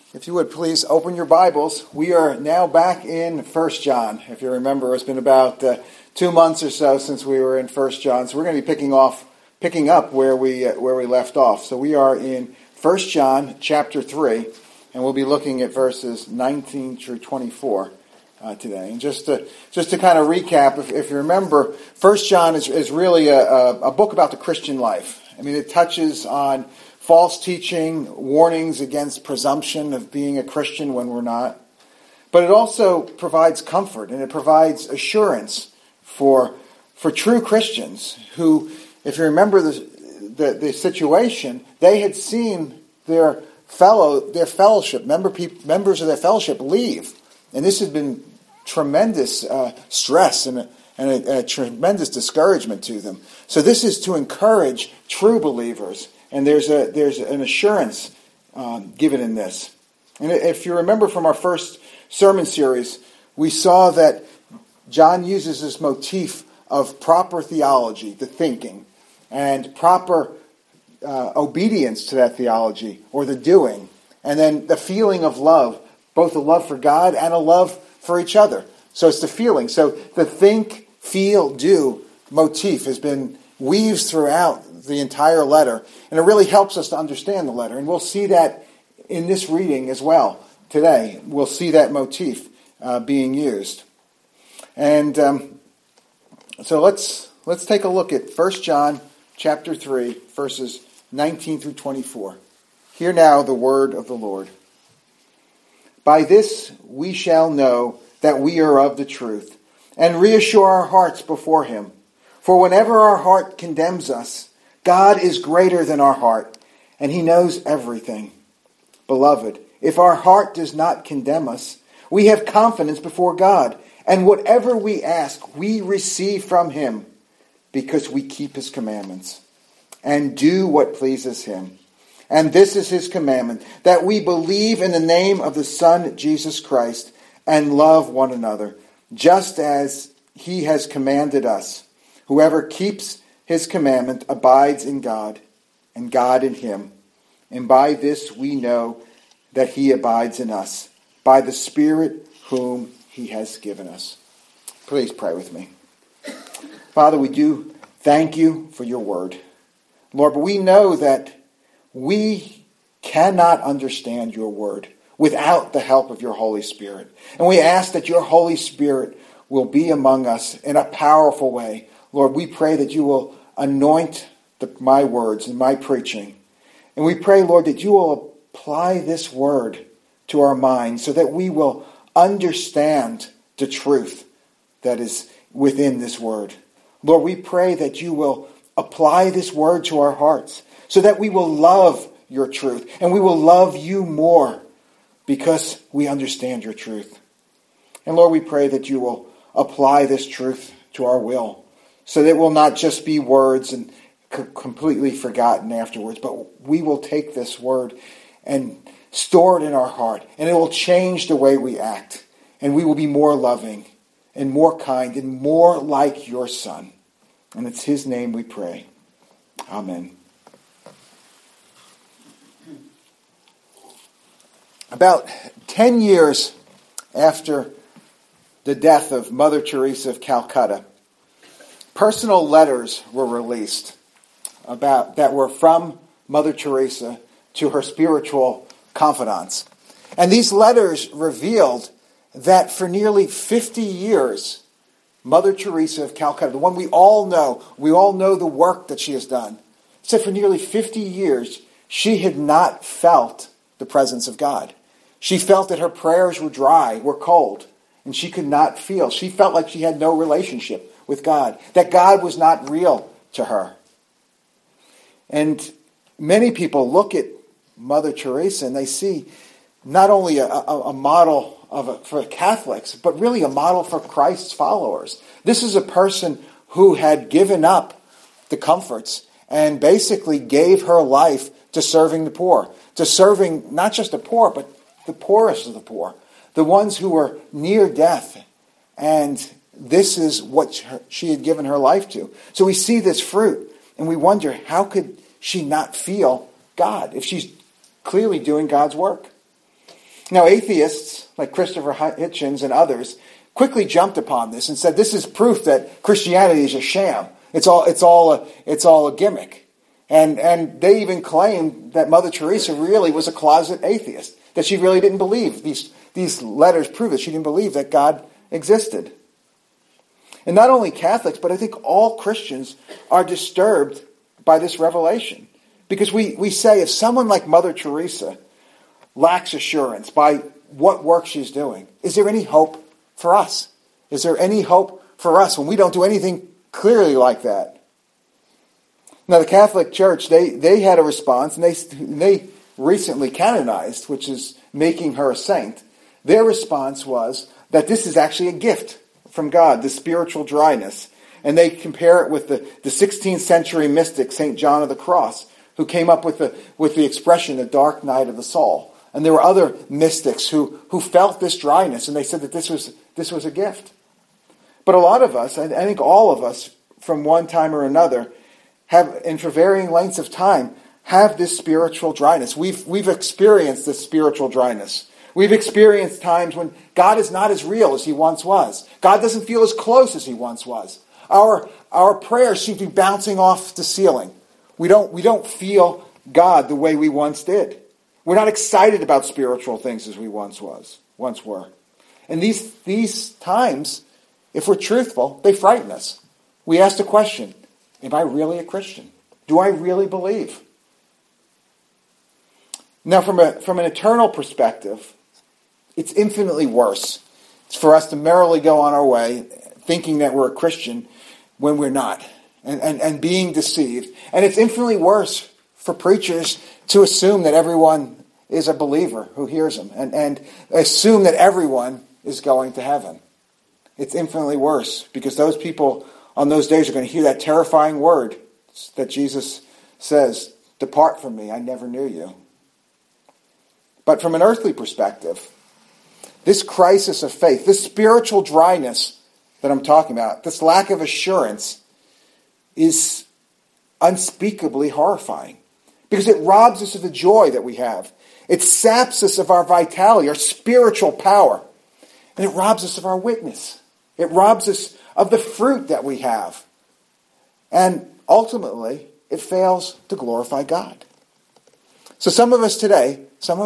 If you would please open your Bibles. We are now back in 1 John. If you remember, it's been about 2 months or so since we were in 1 John. So we're going to be picking up where we left off. So we are in 1 John chapter 3, and we'll be looking at verses 19 through 24 today. And just to kind of recap, if you remember, 1 John is really a book about the Christian life. I mean, it touches on false teaching, warnings against presumption of being a Christian when we're not. But it also provides comfort and it provides assurance for true Christians who, if you remember the situation, they had seen their fellowship, members of their fellowship leave. And this had been tremendous stress and a tremendous discouragement to them. So this is to encourage true believers. And there's an assurance given in this. And if you remember from our first sermon series, we saw that John uses this motif of proper theology, the thinking, and proper obedience to that theology, or the doing, and then the feeling of love, both a love for God and a love for each other. So it's the feeling. So the think, feel, do motif has been weaves throughout the entire letter, and it really helps us to understand the letter. And we'll see that in this reading as well today. We'll see that motif being used. And so let's take a look at 1 John chapter 3, verses 19 through 24. Hear now the word of the Lord. By this we shall know that we are of the truth, and reassure our hearts before him. For whenever our heart condemns us, God is greater than our heart, and he knows everything. Beloved, if our heart does not condemn us, we have confidence before God, and whatever we ask, we receive from him, because we keep his commandments and do what pleases him. And this is his commandment, that we believe in the name of the Son, Jesus Christ, and love one another, just as he has commanded us. Whoever keeps his commandment abides in God, and God in him. And by this we know that he abides in us, by the Spirit whom he has given us. Please pray with me. Father, we do thank you for your word. Lord, but we know that we cannot understand your word without the help of your Holy Spirit. And we ask that your Holy Spirit will be among us in a powerful way. Lord, we pray that you will anoint my words and my preaching. And we pray, Lord, that you will apply this word to our minds so that we will understand the truth that is within this word. Lord, we pray that you will apply this word to our hearts so that we will love your truth and we will love you more because we understand your truth. And Lord, we pray that you will apply this truth to our will, so that it will not just be words and completely forgotten afterwards, but we will take this word and store it in our heart, and it will change the way we act, and we will be more loving and more kind and more like your Son. And it's his name we pray. Amen. About 10 years after the death of Mother Teresa of Calcutta, personal letters were released that were from Mother Teresa to her spiritual confidants. And these letters revealed that for nearly 50 years, Mother Teresa of Calcutta, the one we all know the work that she has done, said for nearly 50 years, she had not felt the presence of God. She felt that her prayers were dry, were cold, and she could not feel. She felt like she had no relationship with God, that God was not real to her. And many people look at Mother Teresa and they see not only a model for Catholics, but really a model for Christ's followers. This is a person who had given up the comforts and basically gave her life to serving the poor, to serving not just the poor, but the poorest of the poor, the ones who were near death. And this is what she had given her life to. So we see this fruit, and we wonder, how could she not feel God if she's clearly doing God's work? Now, atheists like Christopher Hitchens and others quickly jumped upon this and said this is proof that Christianity is a sham. It's all a gimmick. And they even claimed that Mother Teresa really was a closet atheist, that she really didn't believe. These letters prove that she didn't believe that God existed. And not only Catholics, but I think all Christians are disturbed by this revelation. Because we say if someone like Mother Teresa lacks assurance by what work she's doing, is there any hope for us? Is there any hope for us when we don't do anything clearly like that? Now the Catholic Church, they had a response, and they recently canonized, which is making her a saint. Their response was that this is actually a gift from God, the spiritual dryness. And they compare it with the 16th century mystic, St. John of the Cross, who came up with the expression, the dark night of the soul. And there were other mystics who felt this dryness, and they said that this was a gift. But a lot of us, I think all of us, from one time or another, have, and for varying lengths of time, have this spiritual dryness. We've experienced this spiritual dryness. We've experienced times when God is not as real as he once was. God doesn't feel as close as he once was. Our prayers seem to be bouncing off the ceiling. We don't feel God the way we once did. We're not excited about spiritual things as we once were. And these times, if we're truthful, they frighten us. We ask the question, am I really a Christian? Do I really believe? Now, from an eternal perspective, it's infinitely worse for us to merrily go on our way thinking that we're a Christian when we're not, and being deceived. And it's infinitely worse for preachers to assume that everyone is a believer who hears them, and assume that everyone is going to heaven. It's infinitely worse, because those people on those days are going to hear that terrifying word that Jesus says, "Depart from me, I never knew you." But from an earthly perspective, this crisis of faith, this spiritual dryness that I'm talking about, this lack of assurance, is unspeakably horrifying, because it robs us of the joy that we have. It saps us of our vitality, our spiritual power, and it robs us of our witness. It robs us of the fruit that we have. And ultimately, it fails to glorify God. So some of us today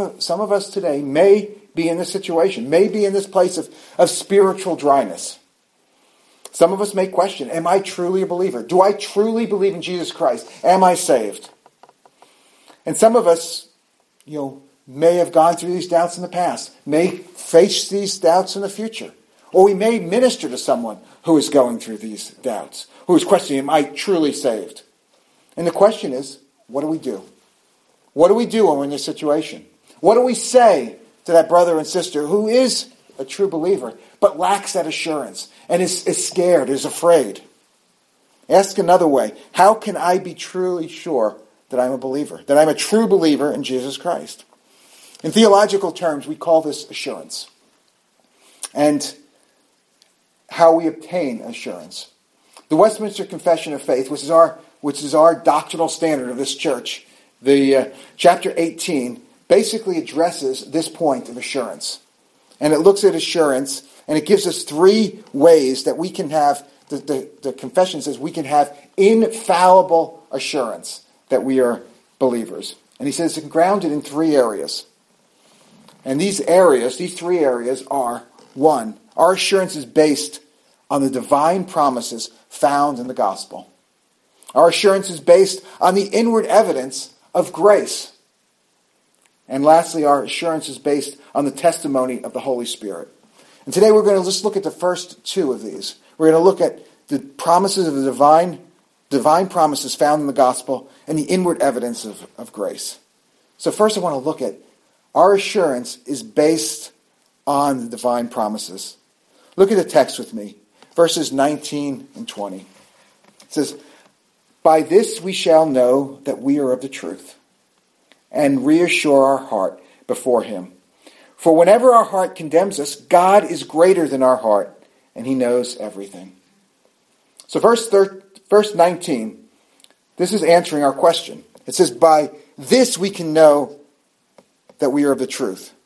may be in this situation, may be in this place of spiritual dryness. Some of us may question, am I truly a believer? Do I truly believe in Jesus Christ? Am I saved? And some of us, may have gone through these doubts in the past, may face these doubts in the future. Or we may minister to someone who is going through these doubts, who is questioning, am I truly saved? And the question is, what do we do? What do we do when we're in this situation? What do we say to that brother and sister who is a true believer, but lacks that assurance and is scared, is afraid? Ask another way. How can I be truly sure that I'm a believer, that I'm a true believer in Jesus Christ? In theological terms, we call this assurance. And how we obtain assurance. The Westminster Confession of Faith, which is our doctrinal standard of this church, the chapter 18, basically addresses this point of assurance. And it looks at assurance, and it gives us three ways that we can have, the confession says we can have infallible assurance that we are believers. And he says it's grounded in three areas. And these three areas are, one, our assurance is based on the divine promises found in the gospel. Our assurance is based on the inward evidence of grace. And lastly, our assurance is based on the testimony of the Holy Spirit. And today we're going to just look at the first two of these. We're going to look at the promises of the divine promises found in the gospel and the inward evidence of grace. So first I want to look at our assurance is based on the divine promises. Look at the text with me. Verses 19 and 20. It says, "By this we shall know that we are of the truth, and reassure our heart before him. For whenever our heart condemns us, God is greater than our heart, and he knows everything." So verse 19, this is answering our question. It says, by this we can know that we are of the truth.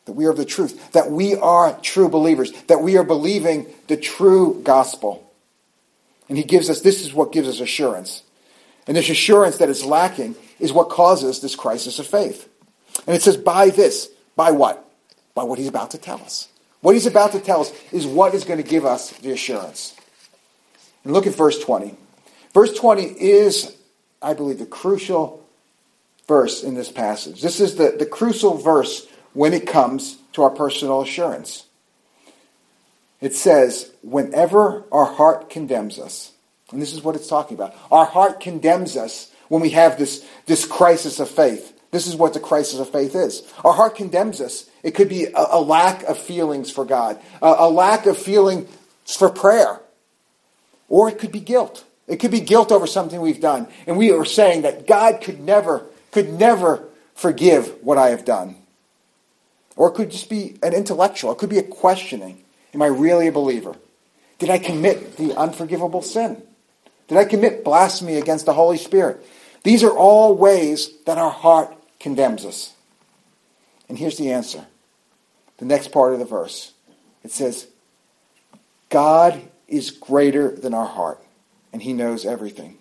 that we are of the truth, that we are true believers, that we are believing the true gospel. And he gives us, this is what gives us assurance. And this assurance that is lacking is what causes this crisis of faith. And it says, by this, by what? By what he's about to tell us. What he's about to tell us is what is going to give us the assurance. And look at verse 20. Verse 20 is, I believe, the crucial verse in this passage. This is the crucial verse when it comes to our personal assurance. It says, whenever our heart condemns us, and this is what it's talking about. Our heart condemns us when we have this crisis of faith. This is what the crisis of faith is. Our heart condemns us. It could be a lack of feelings for God, a lack of feeling for prayer, or it could be guilt. It could be guilt over something we've done, and we are saying that God could never forgive what I have done. Or it could just be an intellectual. It could be a questioning. Am I really a believer? Did I commit the unforgivable sin? Did I commit blasphemy against the Holy Spirit? These are all ways that our heart condemns us. And here's the answer. The next part of the verse. It says, God is greater than our heart, and he knows everything.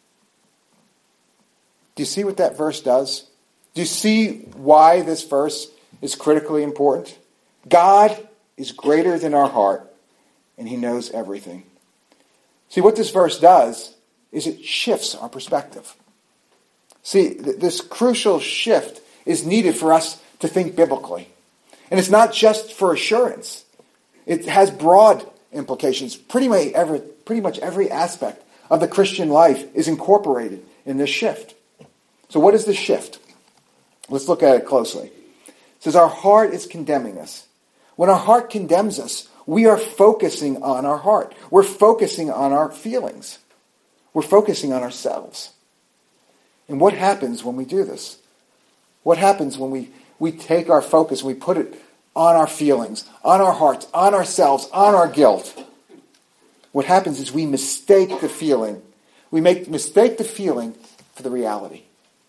Do you see what that verse does? Do you see why this verse is critically important? God is greater than our heart, and he knows everything. See, what this verse does is it shifts our perspective. See, this crucial shift is needed for us to think biblically. And it's not just for assurance. It has broad implications. Pretty much every aspect of the Christian life is incorporated in this shift. So what is this shift? Let's look at it closely. It says our heart is condemning us. When our heart condemns us, we are focusing on our heart. We're focusing on our feelings. We're focusing on ourselves. And what happens when we do this? What happens when we take our focus and we put it on our feelings, on our hearts, on ourselves, on our guilt? What happens is we mistake the feeling. We mistake the feeling for the reality.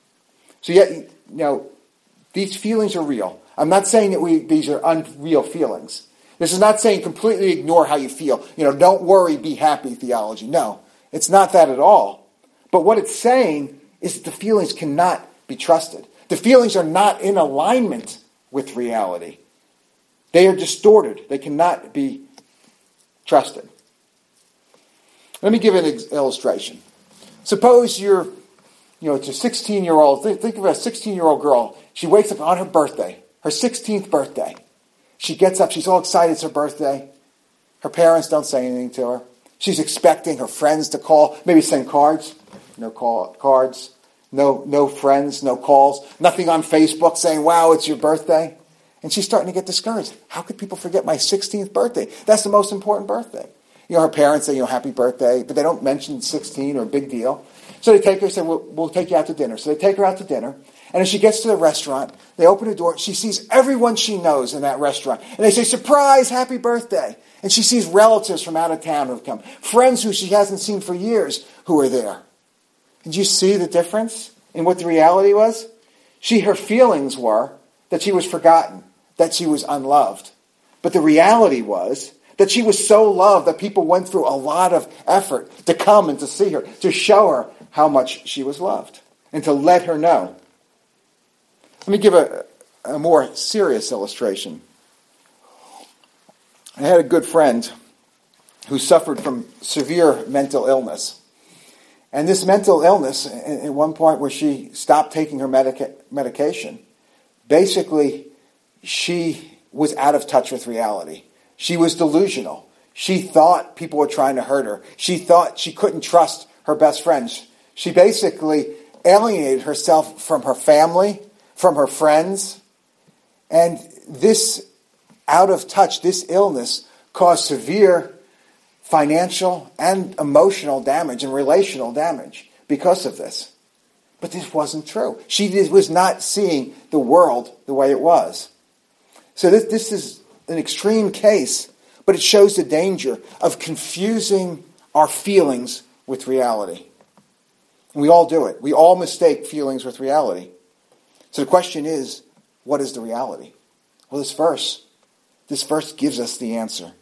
So yet, these feelings are real. I'm not saying that these are unreal feelings. This is not saying completely ignore how you feel. Don't worry, be happy theology. No, it's not that at all. But what it's saying is that the feelings cannot be trusted. The feelings are not in alignment with reality. They are distorted. They cannot be trusted. Let me give an illustration. Suppose it's a 16-year-old. Think of a 16-year-old girl. She wakes up on her birthday, her 16th birthday. She gets up. She's all excited. It's her birthday. Her parents don't say anything to her. She's expecting her friends to call, maybe send cards. No cards. No friends, no calls. Nothing on Facebook saying, wow, it's your birthday. And she's starting to get discouraged. How could people forget my 16th birthday? That's the most important birthday. Her parents say, happy birthday, but they don't mention 16 or a big deal. So they take her and say, we'll take you out to dinner. So they take her out to dinner. And as she gets to the restaurant, they open the door. She sees everyone she knows in that restaurant. And they say, surprise, happy birthday. And she sees relatives from out of town who have come. Friends who she hasn't seen for years who are there. Did you see the difference in what the reality was? Her feelings were that she was forgotten, that she was unloved. But the reality was that she was so loved that people went through a lot of effort to come and to see her, to show her how much she was loved, and to let her know. Let me give a more serious illustration. I had a good friend who suffered from severe mental illness. And this mental illness, at one point where she stopped taking her medication, basically she was out of touch with reality. She was delusional. She thought people were trying to hurt her. She thought she couldn't trust her best friends. She basically alienated herself from her family, from her friends. And this out of touch, this illness, caused severe financial and emotional damage and relational damage because of this. But this wasn't true. She was not seeing the world the way it was. So this is an extreme case, but it shows the danger of confusing our feelings with reality. And we all do it. We all mistake feelings with reality. So the question is, what is the reality? Well, this verse gives us the answer.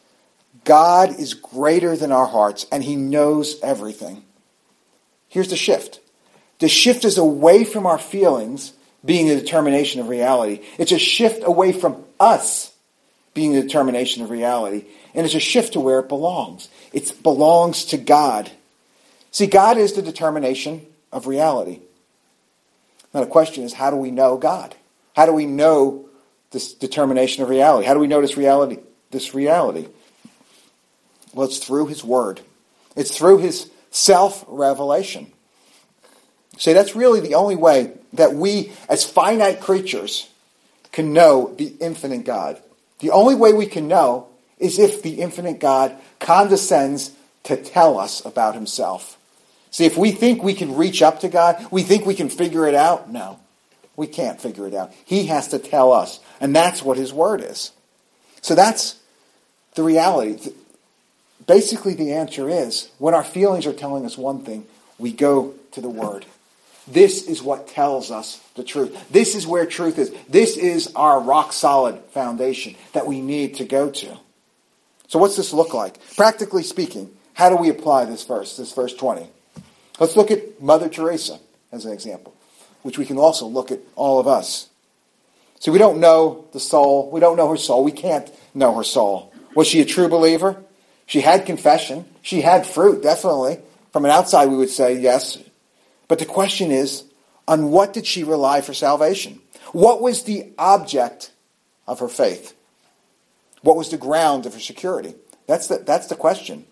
God is greater than our hearts, and he knows everything. Here's the shift. The shift is away from our feelings being a determination of reality. It's a shift away from us being a determination of reality. And it's a shift to where it belongs. It belongs to God. See, God is the determination of reality. Now the question is, how do we know God? How do we know this determination of reality? How do we know this reality? Well, it's through his word. It's through his self-revelation. See, that's really the only way that we, as finite creatures, can know the infinite God. The only way we can know is if the infinite God condescends to tell us about himself. See, if we think we can reach up to God, we think we can figure it out, no. We can't figure it out. He has to tell us. And that's what his word is. So that's the reality. Basically, the answer is, when our feelings are telling us one thing, we go to the word. This is what tells us the truth. This is where truth is. This is our rock-solid foundation that we need to go to. So what's this look like? Practically speaking, how do we apply this verse 20? Let's look at Mother Teresa as an example, which we can also look at all of us. See, we don't know the soul. We don't know her soul. We can't know her soul. Was she a true believer? She had confession. She had fruit, definitely. From an outside, we would say yes. But the question is, on what did she rely for salvation? What was the object of her faith? What was the ground of her security? That's the question.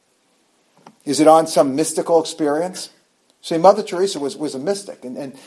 Is it on some mystical experience? See, Mother Teresa was a mystic. And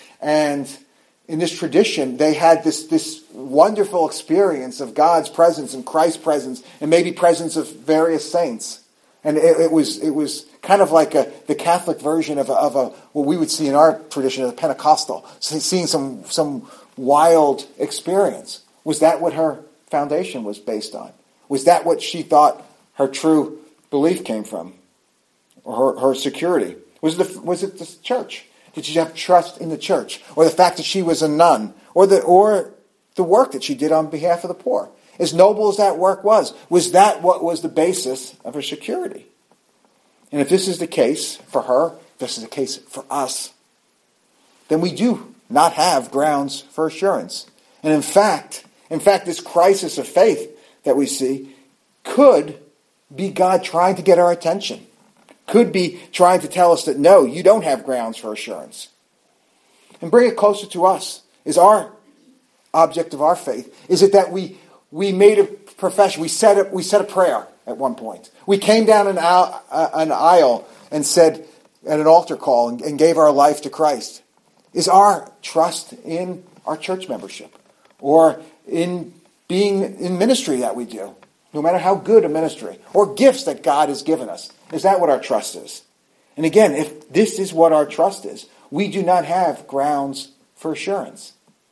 in this tradition, they had this wonderful experience of God's presence and Christ's presence and maybe presence of various saints. And it was kind of like the Catholic version of what we would see in our tradition as a Pentecostal, seeing some wild experience. Was that what her foundation was based on? Was that what she thought her true belief came from? Or her security? Was it the church? Did she have trust in the church? Or the fact that she was a nun? Or the work that she did on behalf of the poor? As noble as that work was that what was the basis of her security? And if this is the case for her, if this is the case for us, then we do not have grounds for assurance. And in fact, this crisis of faith that we see could be God trying to get our attention. Could be trying to tell us that no, you don't have grounds for assurance. And bring it closer to us. Is our object of our faith, is it that we made a profession, we said a prayer at one point. We came down an aisle and said at an altar call and gave our life to Christ. Is our trust in our church membership or in being in ministry that we do, no matter how good a ministry, or gifts that God has given us? Is that what our trust is? And again, if this is what our trust is, we do not have grounds for assurance.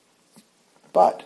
But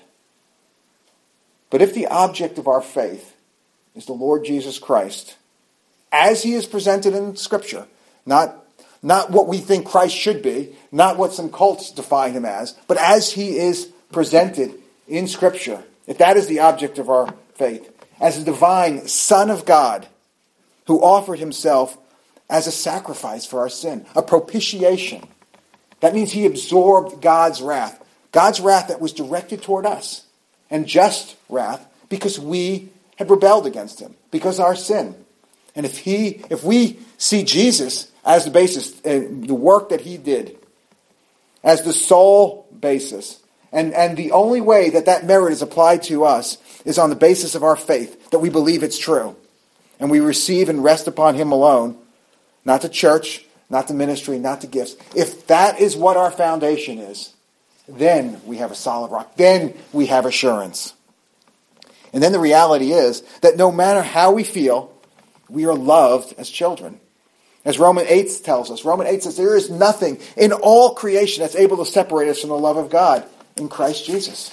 if the object of our faith is the Lord Jesus Christ, as he is presented in Scripture, not what we think Christ should be, not what some cults define him as, but as he is presented in Scripture, if that is the object of our faith, as a divine Son of God who offered himself as a sacrifice for our sin, a propitiation. That means he absorbed God's wrath that was directed toward us, and just wrath because we had rebelled against him, because of our sin. And if we see Jesus as the basis, the work that he did, as the sole basis, and the only way that merit is applied to us is on the basis of our faith, that we believe it's true. And we receive and rest upon him alone, not the church, not the ministry, not the gifts. If that is what our foundation is, then we have a solid rock. Then we have assurance. And then the reality is that no matter how we feel, we are loved as children. As Romans 8 tells us, Romans 8 says there is nothing in all creation that's able to separate us from the love of God in Christ Jesus.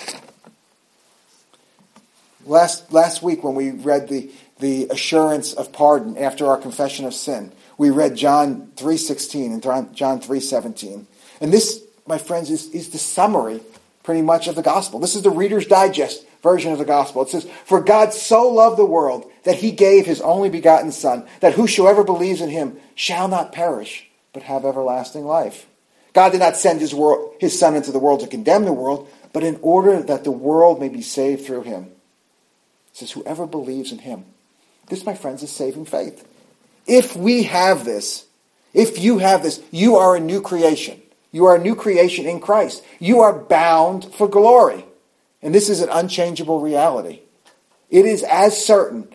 Last week when we read the assurance of pardon after our confession of sin, we read John 3:16 and John 3:17. And this, my friends, is the summary pretty much of the gospel. This is the Reader's Digest version of the gospel. It says, "For God so loved the world that he gave his only begotten Son, that whosoever believes in him shall not perish, but have everlasting life." God did not send his Son into the world to condemn the world, but in order that the world may be saved through him. It says, whoever believes in him. This, my friends, is saving faith. If we have this, if you have this, you are a new creation. You are a new creation in Christ. You are bound for glory. And this is an unchangeable reality. It is as certain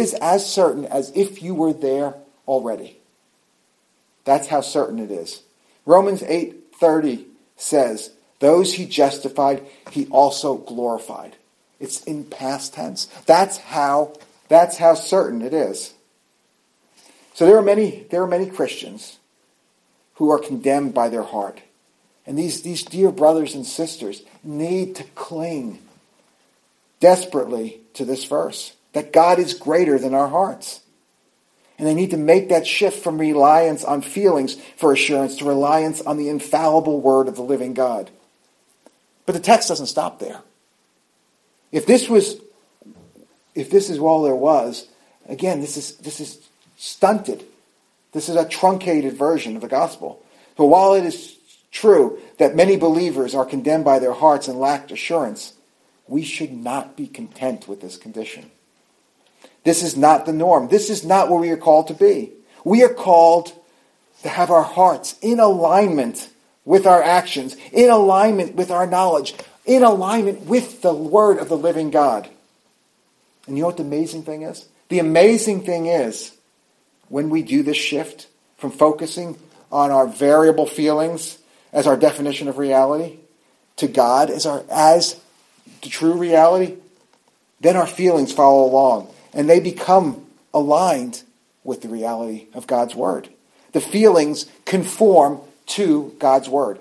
as if you were there already. That's how certain it is. Romans 8:30 says, those he justified, he also glorified. It's in past tense. That's how certain it is. So there are many Christians who are condemned by their heart. And these dear brothers and sisters need to cling desperately to this verse, that God is greater than our hearts. And they need to make that shift from reliance on feelings for assurance to reliance on the infallible word of the living God. But the text doesn't stop there. If this is all there was, again, this is stunted. This is a truncated version of the gospel. But while it is true that many believers are condemned by their hearts and lack assurance, we should not be content with this condition. This is not the norm. This is not where we are called to be. We are called to have our hearts in alignment with our actions, in alignment with our knowledge, in alignment with the word of the living God. And you know what the amazing thing is? The amazing thing is, when we do this shift from focusing on our variable feelings as our definition of reality to God as the true reality, then our feelings follow along and they become aligned with the reality of God's word. The feelings conform to God's word.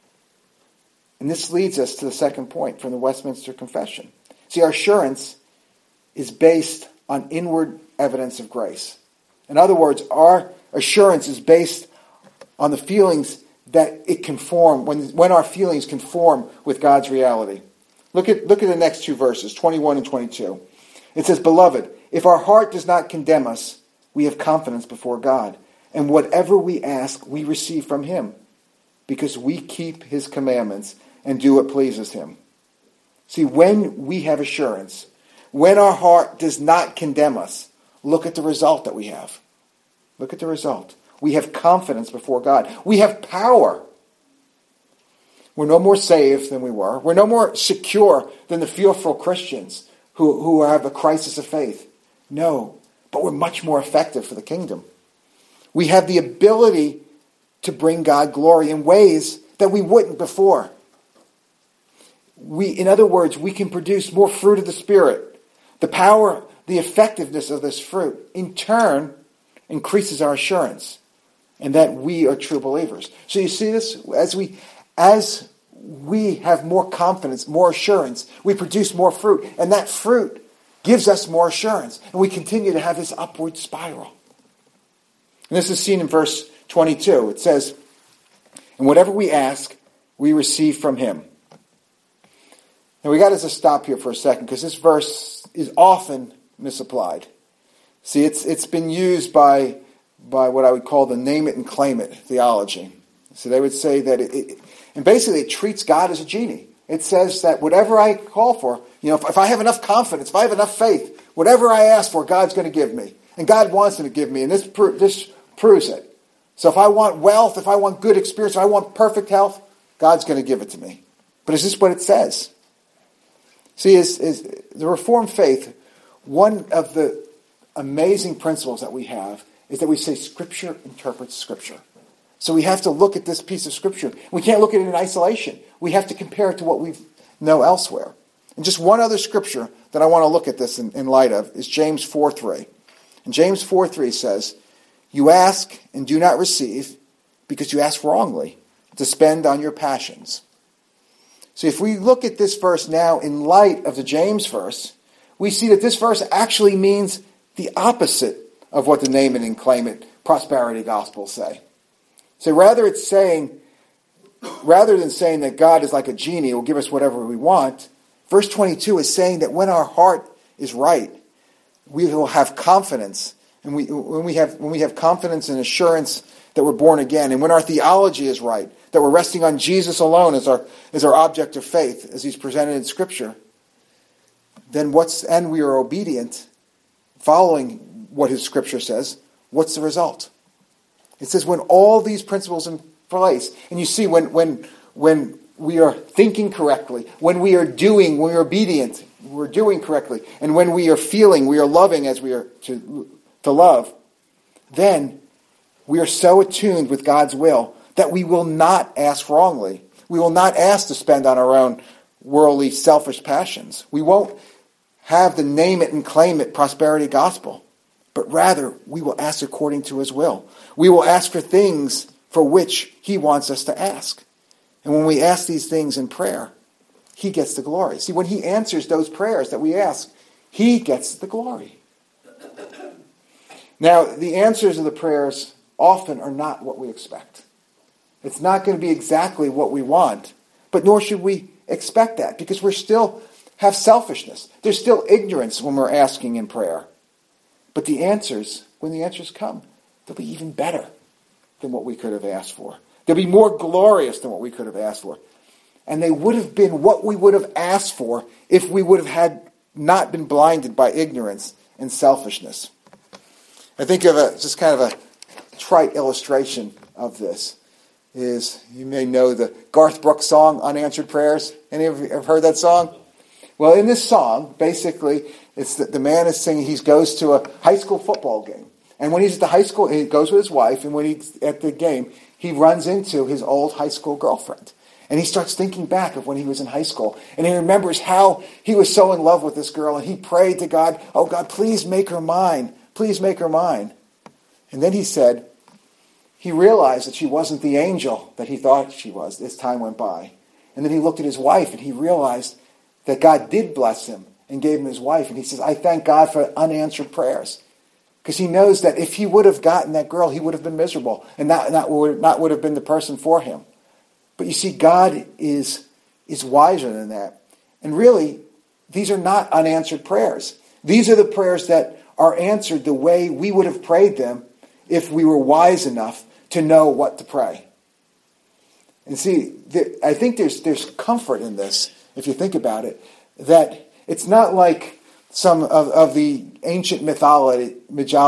And this leads us to the second point from the Westminster Confession. See, our assurance is based on inward evidence of grace. In other words, our assurance is based on the feelings that it conform, when our feelings conform with God's reality. Look at the next two verses, 21 and 22. It says, "Beloved, if our heart does not condemn us, we have confidence before God. And whatever we ask, we receive from him, because we keep his commandments and do what pleases him." See, when we have assurance, when our heart does not condemn us, look at the result that we have. Look at the result. We have confidence before God. We have power. We're no more saved than we were. We're no more secure than the fearful Christians who have a crisis of faith. No, but we're much more effective for the kingdom. We have the ability to bring God glory in ways that we wouldn't before. In other words, we can produce more fruit of the Spirit. The power, the effectiveness of this fruit, in turn, increases our assurance and that we are true believers. So you see this? As we have more confidence, more assurance, we produce more fruit. And that fruit gives us more assurance. And we continue to have this upward spiral. And this is seen in verse 22. It says, "And whatever we ask, we receive from him." Now we got to just stop here for a second, because this verse is often misapplied. See, it's been used by what I would call the name it and claim it theology. So they would say that and basically it treats God as a genie. It says that whatever I call for, if I have enough confidence, if I have enough faith, whatever I ask for, God's going to give me. And God wants him to give me, and this proves it. So if I want wealth, if I want good experience, if I want perfect health, God's going to give it to me. But is this what it says? See, is the Reformed faith, one of the amazing principles that we have is that we say Scripture interprets Scripture. So we have to look at this piece of Scripture. We can't look at it in isolation. We have to compare it to what we know elsewhere. And just one other Scripture that I want to look at this in light of is James 4:3. And James 4:3 says, "You ask and do not receive because you ask wrongly to spend on your passions." So if we look at this verse now in light of the James verse, we see that this verse actually means the opposite of what the name it and claim it prosperity gospels say. So rather than saying that God is like a genie who will give us whatever we want, Verse 22 is saying that when our heart is right, we will have confidence. And when we have confidence and assurance that we're born again, and when our theology is right, that we're resting on Jesus alone as our object of faith, as he's presented in Scripture, then and we are obedient, following what his Scripture says, what's the result? It says when all these principles in place, and you see when we are thinking correctly, when we are obedient, we're doing correctly, and when we are feeling, we are loving as we are to love, then we are so attuned with God's will that we will not ask wrongly. We will not ask to spend on our own worldly, selfish passions. We won't have the name it and claim it prosperity gospel, but rather we will ask according to his will. We will ask for things for which he wants us to ask. And when we ask these things in prayer, he gets the glory. See, when he answers those prayers that we ask, he gets the glory. Now, the answers of the prayers often are not what we expect. It's not going to be exactly what we want, but nor should we expect that, because we still have selfishness. There's still ignorance when we're asking in prayer. But the answers, when the answers come, they'll be even better than what we could have asked for. They'll be more glorious than what we could have asked for. And they would have been what we would have asked for if we would have not been blinded by ignorance and selfishness. I think of just kind of a trite illustration of this is, you may know the Garth Brooks song, Unanswered Prayers. Any of you have heard that song? Well, in this song, basically, it's that the man is singing, he goes to a high school football game. And when he's at the high school, he goes with his wife, and when he's at the game, he runs into his old high school girlfriend. And he starts thinking back of when he was in high school. And he remembers how he was so in love with this girl, and he prayed to God, oh God, please make her mine. Please make her mine. And then he realized that she wasn't the angel that he thought she was as time went by. And then he looked at his wife, and he realized that God did bless him and gave him his wife. And he says, I thank God for unanswered prayers. Because he knows that if he would have gotten that girl, he would have been miserable and not would have been the person for him. But you see, God is wiser than that. And really, these are not unanswered prayers. These are the prayers that are answered the way we would have prayed them if we were wise enough to know what to pray. And see, I think there's comfort in this, if you think about it, that it's not like some of the ancient mythology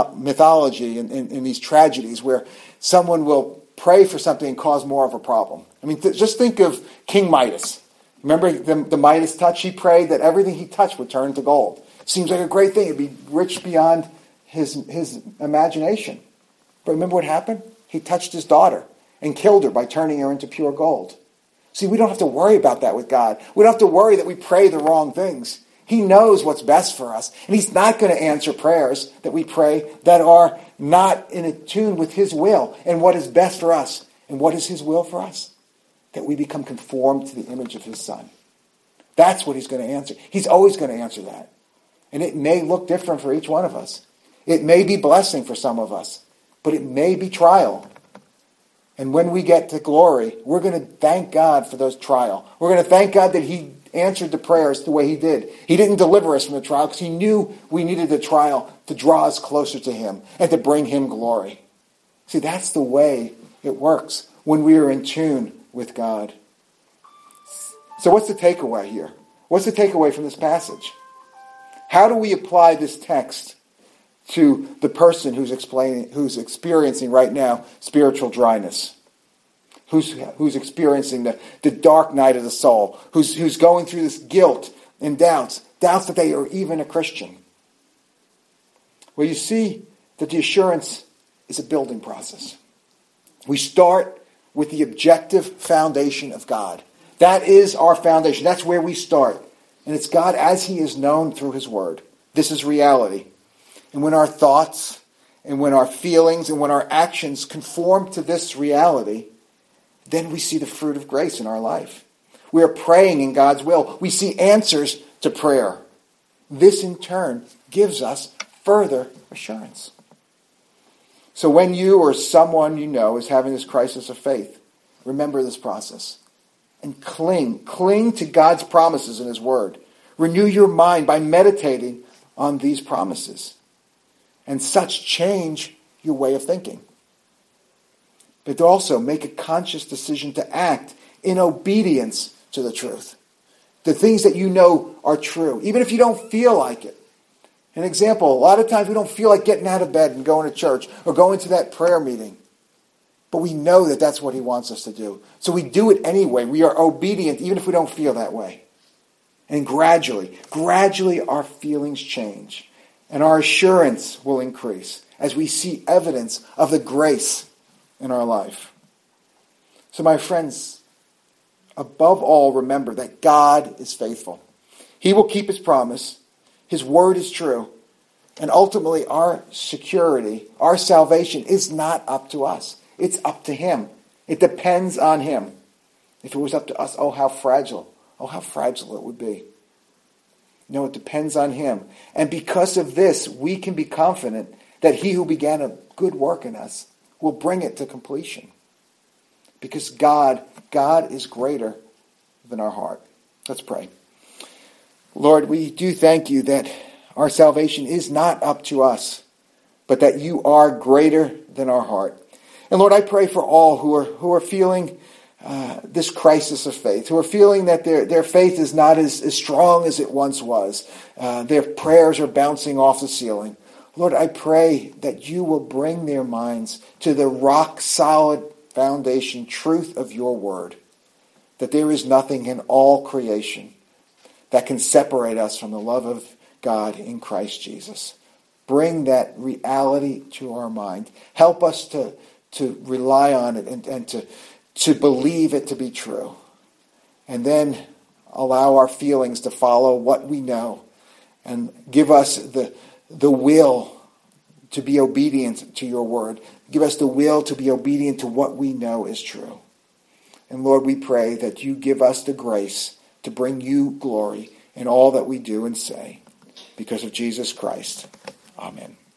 in these tragedies where someone will pray for something and cause more of a problem. I mean, just think of King Midas. Remember the Midas touch? He prayed that everything he touched would turn to gold. Seems like a great thing. It'd be rich beyond his imagination. But remember what happened? He touched his daughter and killed her by turning her into pure gold. See, we don't have to worry about that with God. We don't have to worry that we pray the wrong things. He knows what's best for us. And he's not going to answer prayers that we pray that are not in tune with his will and what is best for us. And what is his will for us? That we become conformed to the image of his Son. That's what he's going to answer. He's always going to answer that. And it may look different for each one of us. It may be blessing for some of us, but it may be trial. And when we get to glory, we're going to thank God for those trial. We're going to thank God that he answered the prayers the way he did. He didn't deliver us from the trial because he knew we needed the trial to draw us closer to him and to bring him glory. See, that's the way it works when we are in tune with God. So what's the takeaway here? What's the takeaway from this passage? How do we apply this text to the person who's experiencing right now spiritual dryness? Who's experiencing the dark night of the soul? Who's going through this guilt and doubts that they are even a Christian? Well, you see that the assurance is a building process. We start with the objective foundation of God. That is our foundation. That's where we start. And it's God as he is known through his word. This is reality. And when our thoughts and when our feelings and when our actions conform to this reality, then we see the fruit of grace in our life. We are praying in God's will. We see answers to prayer. This in turn gives us further assurance. So when you or someone you know is having this crisis of faith, remember this process. And cling to God's promises in his word. Renew your mind by meditating on these promises. And such change your way of thinking. But also make a conscious decision to act in obedience to the truth. The things that you know are true, even if you don't feel like it. An example, a lot of times we don't feel like getting out of bed and going to church or going to that prayer meeting. But we know that that's what he wants us to do. So we do it anyway. We are obedient even if we don't feel that way. And gradually our feelings change. And our assurance will increase as we see evidence of the grace in our life. So my friends, above all, remember that God is faithful. He will keep his promise. His word is true. And ultimately, our security, our salvation is not up to us. It's up to him. It depends on him. If it was up to us, oh, how fragile it would be. No, it depends on him. And because of this, we can be confident that he who began a good work in us will bring it to completion. Because God is greater than our heart. Let's pray. Lord, we do thank you that our salvation is not up to us, but that you are greater than our heart. And Lord, I pray for all who are feeling this crisis of faith, who are feeling that their faith is not as strong as it once was. Their prayers are bouncing off the ceiling. Lord, I pray that you will bring their minds to the rock-solid foundation truth of your word, that there is nothing in all creation that can separate us from the love of God in Christ Jesus. Bring that reality to our mind. Help us to rely on it and to believe it to be true. And then allow our feelings to follow what we know. And give us the will to be obedient to your word. Give us the will to be obedient to what we know is true. And Lord, we pray that you give us the grace to bring you glory in all that we do and say. Because of Jesus Christ. Amen.